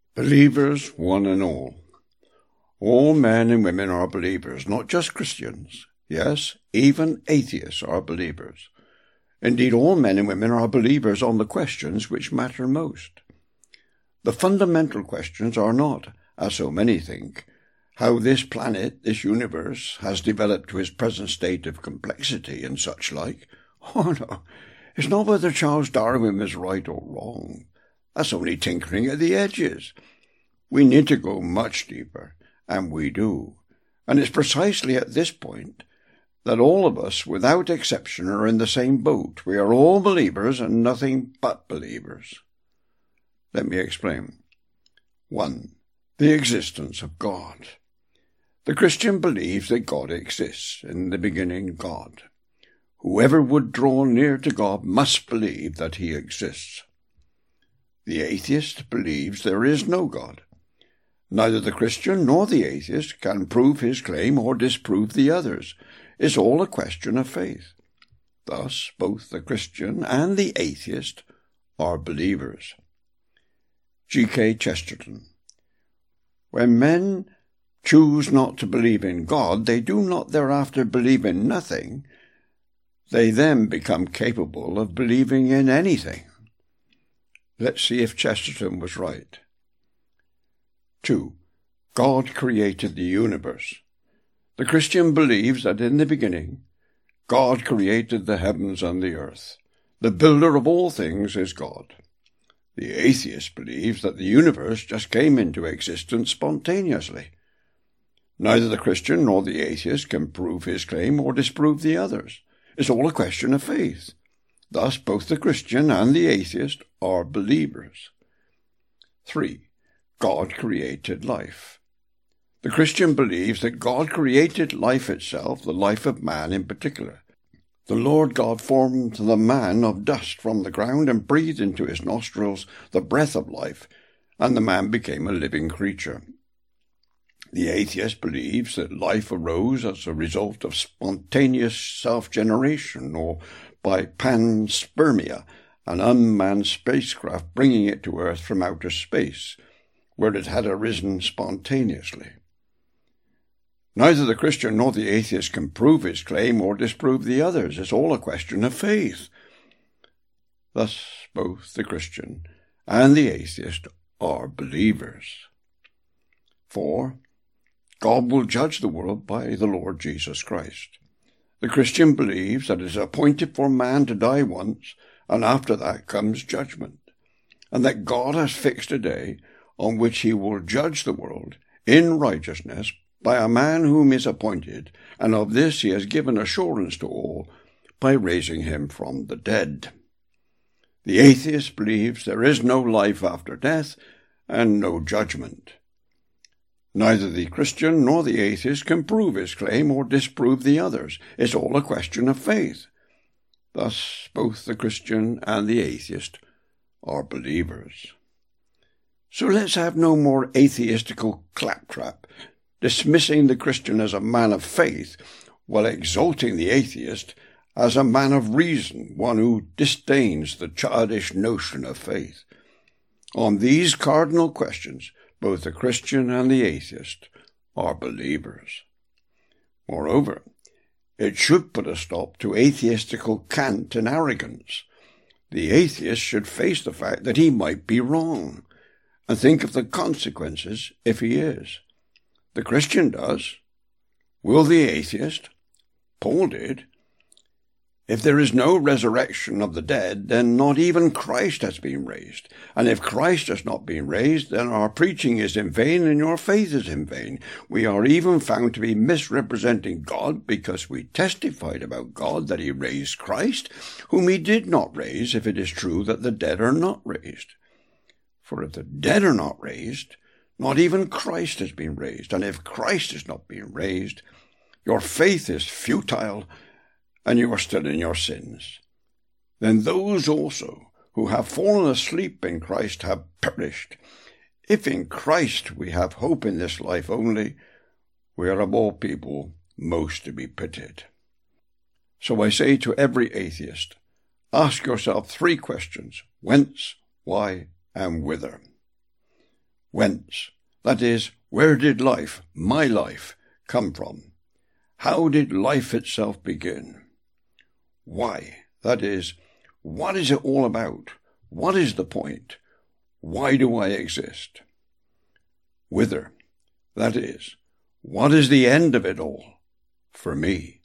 Believers, one and all. All men and women are believers, not just Christians. Yes, even atheists are believers. Indeed, all men and women are believers on the questions which matter most. The fundamental questions are not, as so many think, how this planet, this universe, has developed to its present state of complexity and such like. Oh no, it's not whether Charles Darwin was right or wrong. That's only tinkering at the edges. We need to go much deeper, and we do. And it's precisely at this point that all of us, without exception, are in the same boat. We are all believers and nothing but believers. Let me explain. 1. The existence of God. The Christian believes that God exists. In the beginning, God. Whoever would draw near to God must believe that he exists. The atheist believes there is no God. Neither the Christian nor the atheist can prove his claim or disprove the others. It's all a question of faith. Thus, both the Christian and the atheist are believers. G.K. Chesterton. When men choose not to believe in God, they do not thereafter believe in nothing. They then become capable of believing in anything. Let's see if Chesterton was right. 2. God created the universe. The Christian believes that in the beginning, God created the heavens and the earth. The builder of all things is God. The atheist believes that the universe just came into existence spontaneously. Neither the Christian nor the atheist can prove his claim or disprove the others. It's all a question of faith. Thus, both the Christian and the atheist are believers. 3. God created life. The Christian believes that God created life itself, the life of man in particular. The Lord God formed the man of dust from the ground and breathed into his nostrils the breath of life, and the man became a living creature. The atheist believes that life arose as a result of spontaneous self-generation or by panspermia, an unmanned spacecraft bringing it to Earth from outer space, where it had arisen spontaneously. Neither the Christian nor the atheist can prove his claim or disprove the others. It's all a question of faith. Thus, both the Christian and the atheist are believers. 4. God will judge the world by the Lord Jesus Christ. The Christian believes that it is appointed for man to die once, and after that comes judgment, and that God has fixed a day on which he will judge the world in righteousness by a man whom is appointed, and of this he has given assurance to all by raising him from the dead. The atheist believes there is no life after death and no judgment. Neither the Christian nor the atheist can prove his claim or disprove the others. It's all a question of faith. Thus, both the Christian and the atheist are believers. So let's have no more atheistical claptrap, dismissing the Christian as a man of faith, while exalting the atheist as a man of reason, one who disdains the childish notion of faith. On these cardinal questions, both the Christian and the atheist are believers. Moreover, it should put a stop to atheistical cant and arrogance. The atheist should face the fact that he might be wrong, and think of the consequences if he is. The Christian does. Will the atheist? Paul did. If there is no resurrection of the dead, then not even Christ has been raised. And if Christ has not been raised, then our preaching is in vain and your faith is in vain. We are even found to be misrepresenting God because we testified about God that he raised Christ, whom he did not raise, if it is true that the dead are not raised. For if the dead are not raised, not even Christ has been raised. And if Christ is not being raised, your faith is futile, and you are still in your sins. Then those also who have fallen asleep in Christ have perished. If in Christ we have hope in this life only, we are of all people most to be pitied. So I say to every atheist, ask yourself 3 questions: whence, why, and whither. Whence? That is, where did life, my life, come from? How did life itself begin? Why? That is, what is it all about? What is the point? Why do I exist? Whither? That is, what is the end of it all for me?